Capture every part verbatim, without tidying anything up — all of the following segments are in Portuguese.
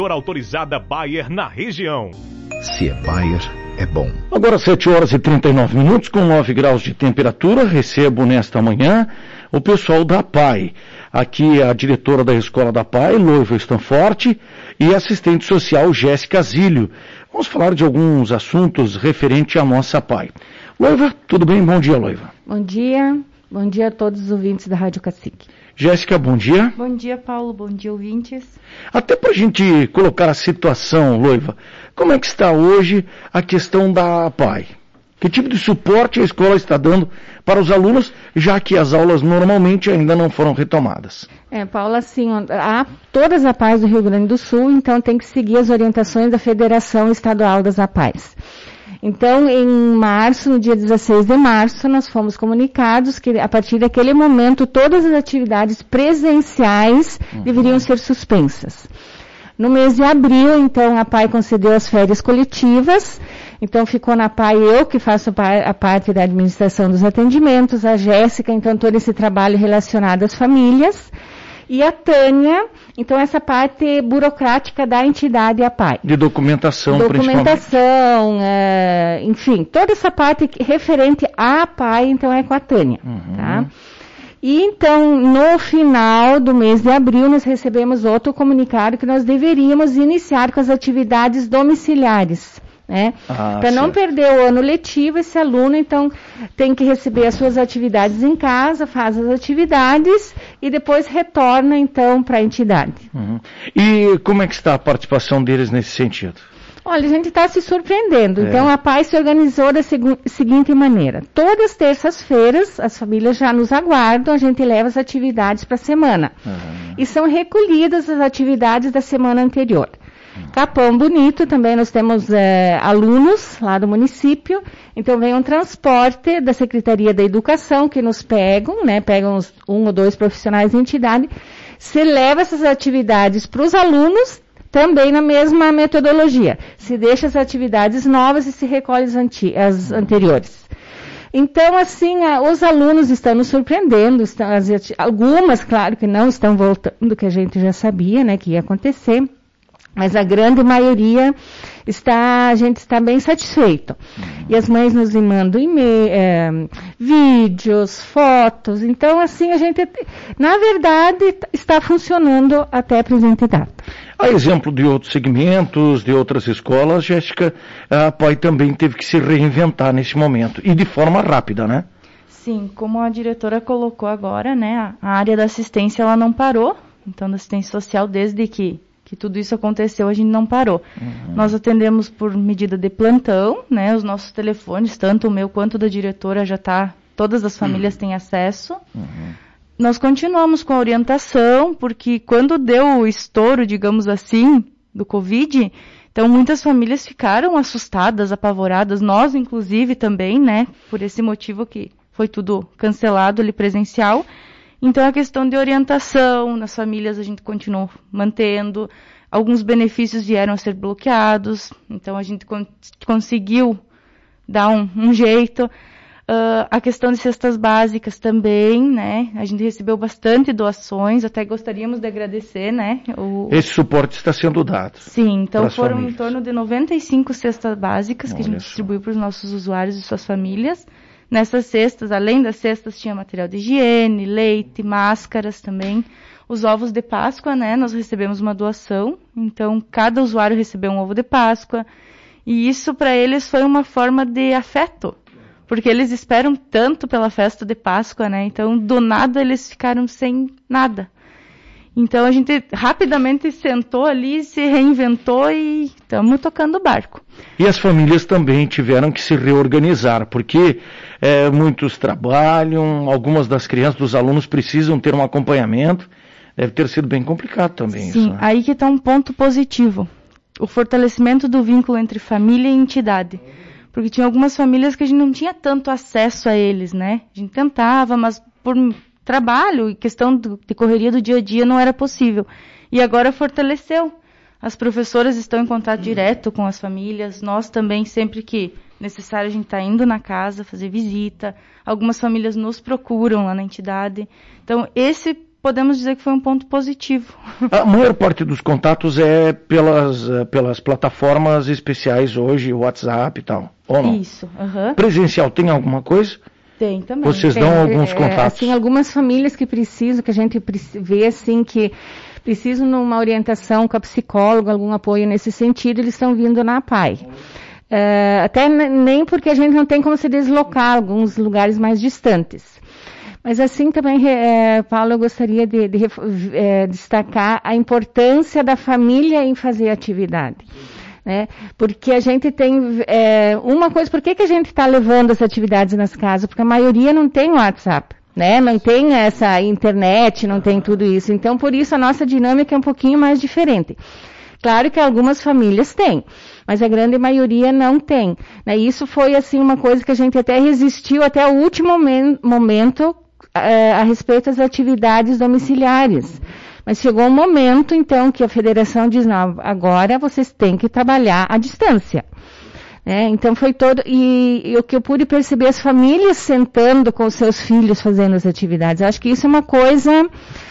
Autorizada Bayer na região. Se é Bayer, é bom. Agora sete horas e trinta e nove minutos, com nove graus de temperatura, recebo nesta manhã o pessoal da P A I. Aqui a diretora da escola da P A I, Loiva Stanforte, e a assistente social Jéssica Zílio. Vamos falar de alguns assuntos referentes à nossa P A I. Loiva, tudo bem? Bom dia, Loiva. Bom dia. Bom dia a todos os ouvintes da Rádio Cacique. Jéssica, bom dia. Bom dia, Paulo. Bom dia, ouvintes. Até para a gente colocar a situação, Loiva, como é que está hoje a questão da P A I? Que tipo de suporte a escola está dando para os alunos, já que as aulas normalmente ainda não foram retomadas? É, Paulo, assim, há todas as A P As do Rio Grande do Sul, então tem que seguir as orientações da Federação Estadual das A P As. Então, em março, no dia dezesseis de março, nós fomos comunicados que, a partir daquele momento, todas as atividades presenciais uhum. deveriam ser suspensas. No mês de abril, então, a P A I concedeu as férias coletivas. Então, ficou na P A I eu, que faço a parte da administração dos atendimentos, a Jéssica, então, todo esse trabalho relacionado às famílias. E a Tânia, então, essa parte burocrática da entidade A P A I. De documentação, Documentação, é, enfim, toda essa parte referente à P A I, então, é com a Tânia. Uhum. Tá? E, então, no final do mês de abril, nós recebemos outro comunicado que nós deveríamos iniciar com as atividades domiciliares. Né? Ah, para não perder o ano letivo, esse aluno, então, tem que receber as suas atividades em casa, faz as atividades e depois retorna, então, para a entidade. Uhum. E como é que está a participação deles nesse sentido? Olha, a gente está se surpreendendo. É. Então, a P A I se organizou da segu- seguinte maneira. Todas as terças-feiras, as famílias já nos aguardam, a gente leva as atividades para a semana. Uhum. E são recolhidas as atividades da semana anterior. Capão Bonito, também nós temos é, alunos lá do município, então vem um transporte da Secretaria da Educação que nos pegam, né, pegam uns, um ou dois profissionais da entidade, se leva essas atividades para os alunos, também na mesma metodologia, se deixa as atividades novas e se recolhe as, anti, as anteriores. Então, assim, a, os alunos estão nos surpreendendo, estão, as, algumas, claro, que não estão voltando, que a gente já sabia, né, que ia acontecer. Mas a grande maioria está, a gente está bem satisfeito. Uhum. E as mães nos mandam e-mail, é, vídeos, fotos. Então, assim, a gente, na verdade, está funcionando até a presente data. A exemplo de outros segmentos, de outras escolas, Jéssica, a P A I também teve que se reinventar nesse momento. E de forma rápida, né? Sim, como a diretora colocou agora, né, a área da assistência, ela não parou. Então, da assistência social, desde que que tudo isso aconteceu, a gente não parou. Uhum. Nós atendemos por medida de plantão, né, os nossos telefones, tanto o meu quanto da diretora já está, todas as famílias uhum. têm acesso. Uhum. Nós continuamos com a orientação, porque quando deu o estouro, digamos assim, do Covid, então muitas famílias ficaram assustadas, apavoradas, nós inclusive também, né, por esse motivo que foi tudo cancelado ali presencial. Então, a questão de orientação nas famílias a gente continuou mantendo. Alguns benefícios vieram a ser bloqueados. Então, a gente con- conseguiu dar um, um jeito. Uh, a questão de cestas básicas também, né? A gente recebeu bastante doações. Até gostaríamos de agradecer, né? O... Esse suporte está sendo dado. Sim, então foram famílias. Em torno de noventa e cinco cestas básicas Olha que a gente só. distribuiu para os nossos usuários e suas famílias. Nessas cestas, além das cestas, tinha material de higiene, leite, máscaras também. Os ovos de Páscoa, né, nós recebemos uma doação. Então, cada usuário recebeu um ovo de Páscoa. E isso, para eles, foi uma forma de afeto. Porque eles esperam tanto pela festa de Páscoa, né? Então, do nada, eles ficaram sem nada. Então, a gente rapidamente sentou ali, se reinventou e estamos tocando o barco. E as famílias também tiveram que se reorganizar, porque é, muitos trabalham, algumas das crianças, dos alunos precisam ter um acompanhamento. Deve ter sido bem complicado também. Sim, isso, né? Aí que está um ponto positivo. O fortalecimento do vínculo entre família e entidade. Porque tinha algumas famílias que a gente não tinha tanto acesso a eles, né? A gente tentava, mas por trabalho e questão do, de correria do dia a dia não era possível. E agora fortaleceu. As professoras estão em contato direto com as famílias. Nós também, sempre que necessário, a gente está indo na casa fazer visita. Algumas famílias nos procuram lá na entidade. Então, esse podemos dizer que foi um ponto positivo. A maior parte dos contatos é pelas, pelas plataformas especiais hoje, WhatsApp e tal, ou não? Isso. Uhum. Presencial tem alguma coisa? Tem também. Vocês tem, dão alguns é, contatos? Assim, algumas famílias que precisam, que a gente vê assim que precisam de uma orientação com a psicóloga, algum apoio nesse sentido, eles estão vindo na A P A I. Uh, até nem porque a gente não tem como se deslocar a alguns lugares mais distantes. Mas assim também, é, Paulo, eu gostaria de, de é, destacar a importância da família em fazer atividade. Né? Porque a gente tem é, uma coisa, por que, que a gente está levando as atividades nas casas? Porque a maioria não tem WhatsApp, né? Não tem essa internet, não tem tudo isso. Então, por isso, a nossa dinâmica é um pouquinho mais diferente. Claro que algumas famílias têm, mas a grande maioria não tem. Né? Isso foi, assim, uma coisa que a gente até resistiu até o último momento a, a respeito das atividades domiciliares. Mas chegou um momento, então, que a federação diz, não, agora vocês têm que trabalhar à distância. Né? Então foi todo, e, e o que eu pude perceber, as famílias sentando com os seus filhos fazendo as atividades. Eu acho que isso é uma coisa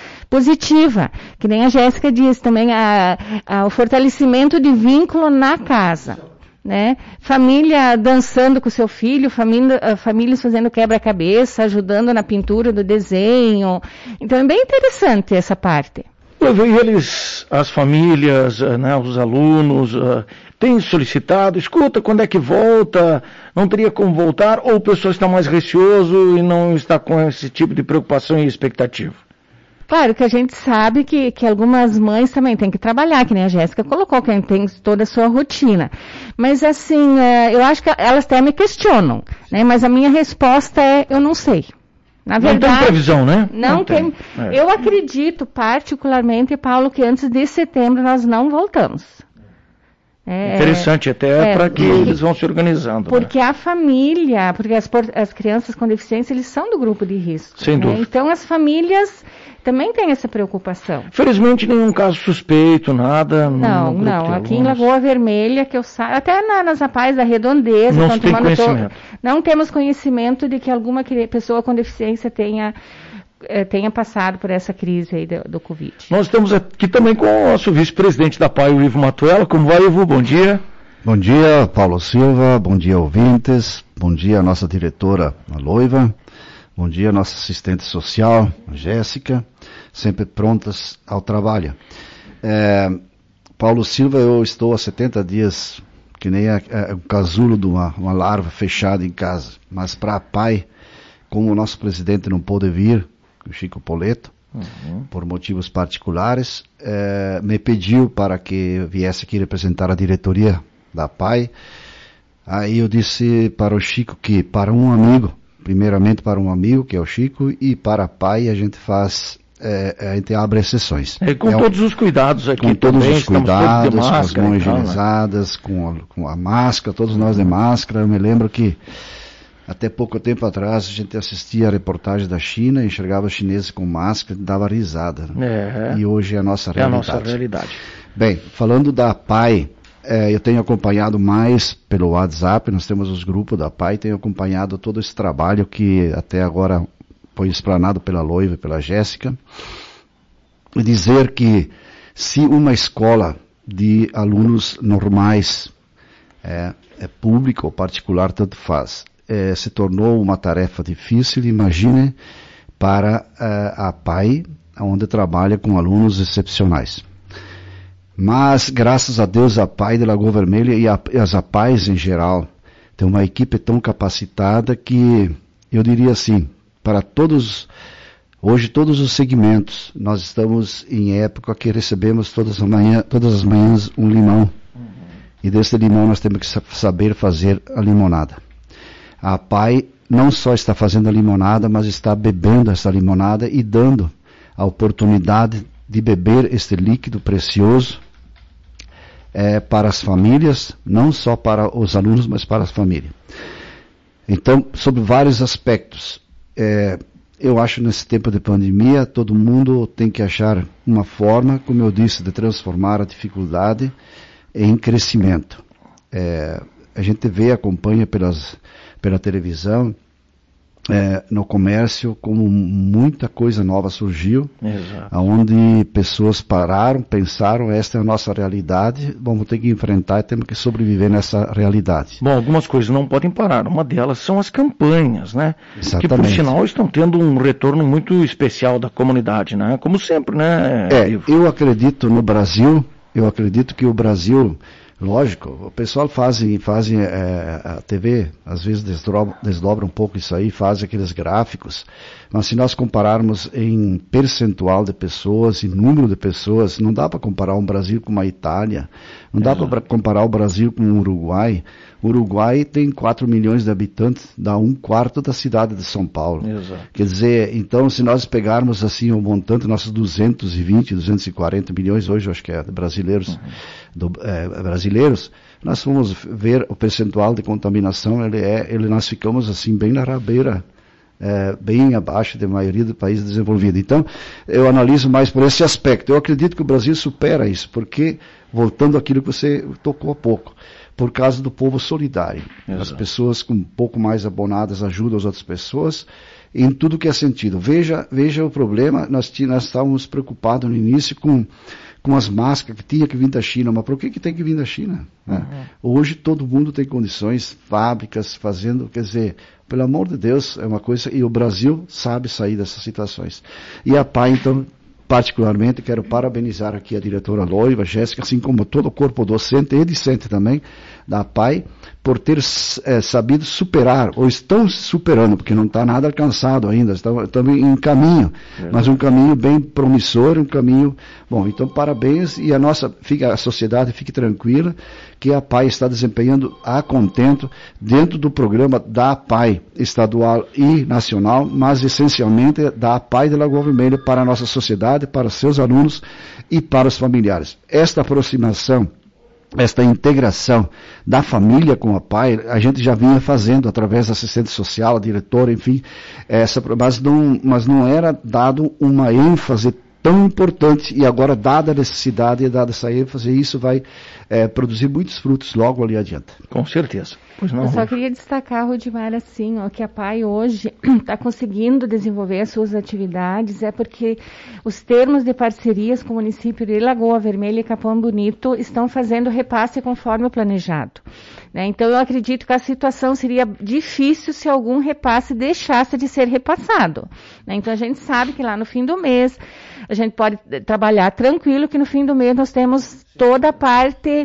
positiva, que nem a Jéssica diz também, a, a, o fortalecimento de vínculo na casa, né? Família dançando com seu filho, família, famílias fazendo quebra-cabeça, ajudando na pintura do desenho, então é bem interessante essa parte. E eles, as famílias, né, os alunos, uh, têm solicitado, escuta, quando é que volta, não teria como voltar, ou o pessoal está mais receoso e não está com esse tipo de preocupação e expectativa? Claro que a gente sabe que, que algumas mães também têm que trabalhar, que nem a Jéssica colocou, que tem toda a sua rotina. Mas assim, eu acho que elas até me questionam, né? Mas a minha resposta é, eu não sei. Na verdade, não tem previsão, né? Não, não tem. tem. É. Eu acredito particularmente, Paulo, que antes de setembro nós não voltamos. É, Interessante até é, para que eles vão se organizando. Porque né? a família, porque as, as crianças com deficiência, eles são do grupo de risco. Sem né? dúvida. Então as famílias também têm essa preocupação. Felizmente nenhum caso suspeito, nada. Não, no não. Aqui em Lagoa Vermelha, que eu saiba, até na, nas A P A Is da Redondeza, não, tem conhecimento. To... não temos conhecimento de que alguma pessoa com deficiência tenha, eh, tenha passado por essa crise aí do, do Covid. Nós estamos aqui também com o nosso vice-presidente da A P A I, o Ivo Matuela. Como vai, Ivo? Bom dia. Bom dia, Paulo Silva. Bom dia, ouvintes. Bom dia, a nossa diretora, a Loiva. Bom dia, nossa assistente social, a Jéssica, sempre prontas ao trabalho. É, Paulo Silva, eu estou há setenta dias, que nem a, a, o casulo de uma, uma larva fechada em casa. Mas para a P A I, como o nosso presidente não pôde vir, o Chico Poleto, uhum. por motivos particulares, é, me pediu para que eu viesse aqui representar a diretoria da P A I. Aí eu disse para o Chico que, para um amigo, primeiramente para um amigo, que é o Chico, e para a P A I a gente faz, é, a gente abre exceções. É, com é, todos os cuidados aqui com todos também, os cuidados, máscara, com as mãos então, higienizadas, né? com, a, com a máscara, todos nós de máscara. Eu me lembro que até pouco tempo atrás a gente assistia a reportagem da China, enxergava os chineses com máscara e dava risada. Né? É, e hoje é a nossa realidade. É a nossa realidade. Bem, falando da P A I, É, eu tenho acompanhado mais pelo WhatsApp, nós temos os grupos da P A I, tenho acompanhado todo esse trabalho que até agora foi explanado pela Loiva e pela Jéssica. E dizer que se uma escola de alunos normais, é, é pública ou particular, tanto faz, é, se tornou uma tarefa difícil, imagine para é, a P A I, onde trabalha com alunos excepcionais. Mas, graças a Deus, a P A I de Lagoa Vermelha e, a, e as A P A Is em geral, tem uma equipe tão capacitada que, eu diria assim, para todos, hoje todos os segmentos, nós estamos em época que recebemos todas as, manhã, todas as manhãs um limão. Uhum. E desse limão nós temos que saber fazer a limonada. A P A I não só está fazendo a limonada, mas está bebendo essa limonada e dando a oportunidade de beber este líquido precioso É, para as famílias, não só para os alunos, mas para as famílias. Então, sobre vários aspectos, é, eu acho nesse tempo de pandemia, todo mundo tem que achar uma forma, como eu disse, de transformar a dificuldade em crescimento. É, a gente vê, acompanha pelas, pela televisão, É, no comércio, como muita coisa nova surgiu, Exato. onde pessoas pararam, pensaram, esta é a nossa realidade, vamos ter que enfrentar e temos que sobreviver nessa realidade. Bom, algumas coisas não podem parar, uma delas são as campanhas, né? Exatamente. Que por sinal estão tendo um retorno muito especial da comunidade, né? Como sempre, né? É, Ivo? eu acredito no Brasil, eu acredito que o Brasil, lógico, o pessoal faz, faz é, a T V, às vezes desdobra, desdobra um pouco isso aí, faz aqueles gráficos, mas se nós compararmos em percentual de pessoas, em número de pessoas, não dá para comparar um Brasil com uma Itália, não dá para comparar o Brasil com o Uruguai. O Uruguai tem quatro milhões de habitantes, dá um quarto da cidade de São Paulo. Exato. Quer dizer, então se nós pegarmos assim o montante, nossos duzentos e vinte, duzentos e quarenta milhões, hoje eu acho que é de brasileiros, uhum. do, é, brasileiros, nós vamos ver o percentual de contaminação, ele é, ele, nós ficamos assim bem na rabeira, é, bem abaixo da maioria do país desenvolvido. Então, eu analiso mais por esse aspecto. Eu acredito que o Brasil supera isso, porque, voltando àquilo que você tocou há pouco, por causa do povo solidário. Exato. As pessoas com um pouco mais abonadas ajudam as outras pessoas em tudo que é sentido. Veja, veja o problema, nós, nós estávamos preocupados no início com, com as máscaras que tinha que vir da China, mas por que, que tem que vir da China? Né? Uhum. Hoje todo mundo tem condições, fábricas fazendo, quer dizer, pelo amor de Deus, é uma coisa, e o Brasil sabe sair dessas situações. E a P A I, então, particularmente, quero parabenizar aqui a diretora Loiva, Jéssica, assim como todo o corpo docente e discente também da P A I, por ter é, sabido superar, ou estão superando, porque não está nada alcançado ainda, estão, estão em caminho, é. mas um caminho bem promissor, um caminho, bom, então parabéns, e a nossa, fica, a sociedade fique tranquila, que a P A I está desempenhando a contento dentro do programa da P A I estadual e nacional, mas essencialmente da P A I de Lagoa Vermelha para a nossa sociedade, para seus alunos e para os familiares. Esta aproximação, esta integração da família com a P A I, a gente já vinha fazendo através da assistente social, a diretora, enfim, essa, mas, não, mas não era dado uma ênfase tão importante, e agora, dada a necessidade e dada essa ênfase, isso vai é, produzir muitos frutos logo ali adiante. Com certeza. Pois não, eu só queria destacar, Rudimar, assim, ó, que a P A I hoje está conseguindo desenvolver as suas atividades, é porque os termos de parcerias com o município de Lagoa Vermelha e Capão Bonito estão fazendo repasse conforme o planejado. Né? Então, eu acredito que a situação seria difícil se algum repasse deixasse de ser repassado. Né? Então, a gente sabe que lá no fim do mês, a gente pode trabalhar tranquilo, que no fim do mês nós temos toda a parte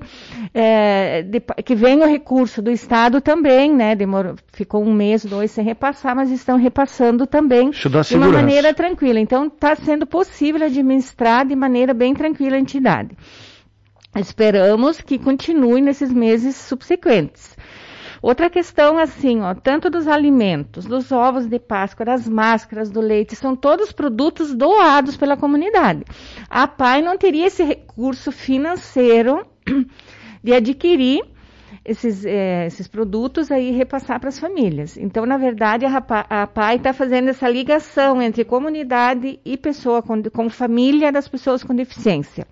é, de, que vem o recurso do Estado também, né? Demorou, ficou um mês, dois sem repassar, mas estão repassando também de uma maneira tranquila. Então, está sendo possível administrar de maneira bem tranquila a entidade. Esperamos que continue nesses meses subsequentes. Outra questão, assim, ó, tanto dos alimentos, dos ovos de Páscoa, das máscaras, do leite, são todos produtos doados pela comunidade. A P A I não teria esse recurso financeiro de adquirir esses, eh, esses produtos aí e repassar para as famílias. Então, na verdade, a, a P A I está fazendo essa ligação entre comunidade e pessoa com, com família das pessoas com deficiência.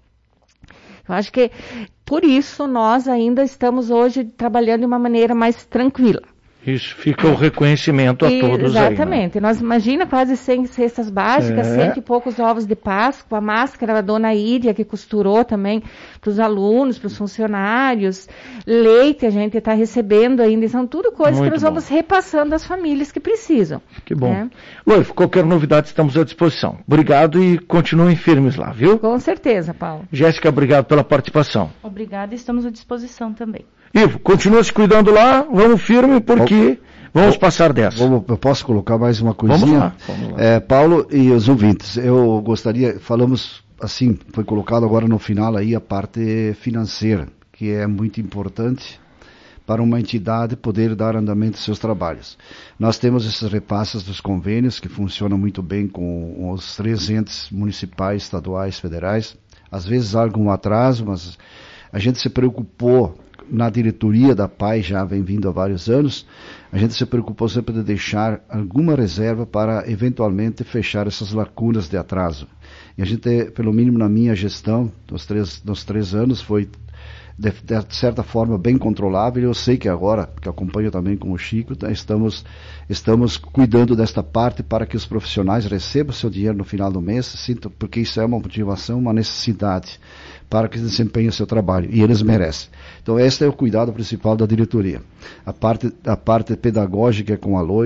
Eu acho que, por isso, nós ainda estamos hoje trabalhando de uma maneira mais tranquila. Isso, fica o reconhecimento a e, todos exatamente. aí, né? Nós imagina quase cem cestas básicas, é. cento e poucos ovos de Páscoa, a máscara da dona Ídia, que costurou também para os alunos, para os funcionários, leite a gente está recebendo ainda, são tudo coisas Muito que nós bom. vamos repassando às famílias que precisam. Que bom. Né? Loivo, qualquer novidade estamos à disposição. Obrigado e continuem firmes lá, viu? Com certeza, Paulo. Jéssica, obrigado pela participação. Obrigada, estamos à disposição também. Ivo, continua se cuidando lá, vamos firme, porque vamos passar dessa. Vamos, eu posso colocar mais uma coisinha? Vamos lá. Vamos lá. É, Paulo e os ouvintes, eu gostaria, falamos assim, foi colocado agora no final aí a parte financeira, que é muito importante para uma entidade poder dar andamento aos seus trabalhos. Nós temos esses repasses dos convênios, que funcionam muito bem com os três entes municipais, estaduais, federais. Às vezes há algum atraso, mas a gente se preocupou na diretoria da P A I, já vem vindo há vários anos, a gente se preocupou sempre de deixar alguma reserva para eventualmente fechar essas lacunas de atraso. E a gente, pelo mínimo na minha gestão, nos três, nos três anos, foi de, de certa forma bem controlável. Eu sei que agora, que acompanho também com o Chico, tá, estamos, estamos cuidando desta parte para que os profissionais recebam seu dinheiro no final do mês, sintam, porque isso é uma motivação, uma necessidade para que desempenhem o seu trabalho, e eles merecem. Então esse é o cuidado principal da diretoria. A parte, a parte pedagógica com a Loi,